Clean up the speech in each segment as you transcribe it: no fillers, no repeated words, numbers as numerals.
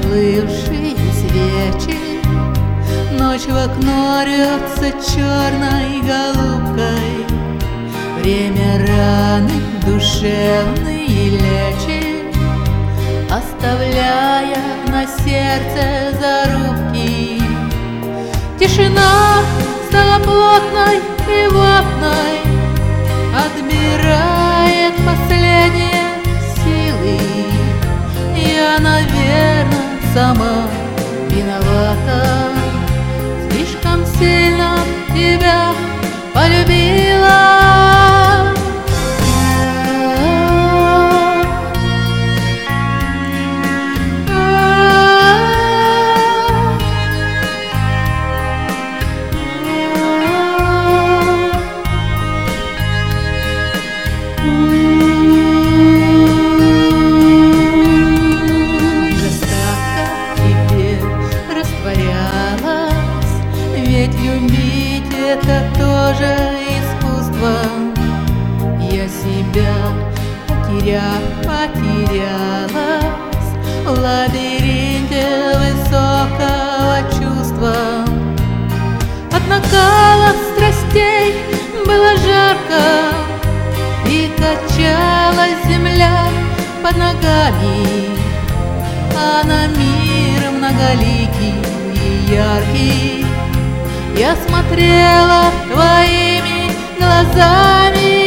заплывшие свечи. Ночь в окно рвется черной голубкой, время раны душевные лечит, оставляя на сердце зарубки. Тишина стала плотной и ватной, отбирает последние силы. Я, наверное, сама виновата, слишком сильно тебя полюбила. Ведь любить это тоже искусство. Я себя потерялась в лабиринте высокого чувства. От накала страстей было жарко, и качалась земля под ногами, а на мир многоликий и яркий я смотрела твоими глазами.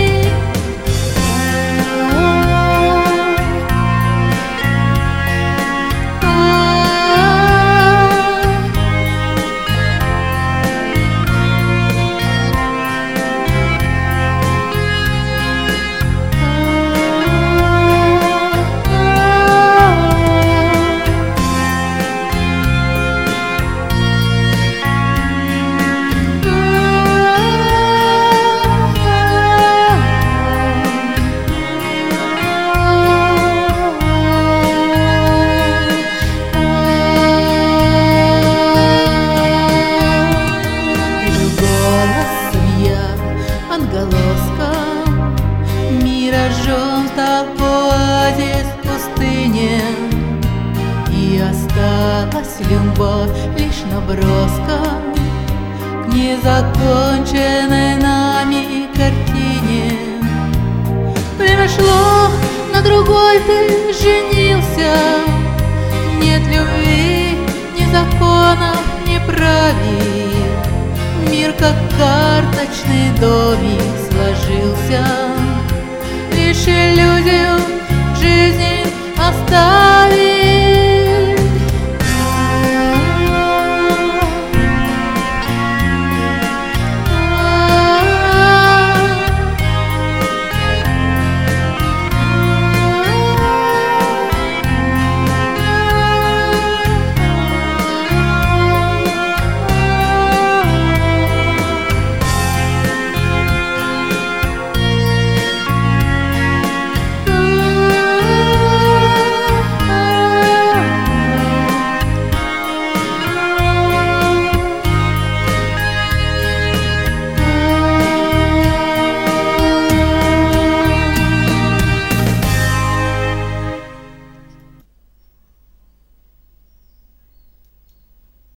Отголоском миражом стал оазис в пустыне, и осталась любовь лишь наброском к незаконченной нами картине. Время шло, на другой ты женился. Нет любви, ни законов, ни правил. Мир, как карточный домик, сложился, лишь иллюзию жизни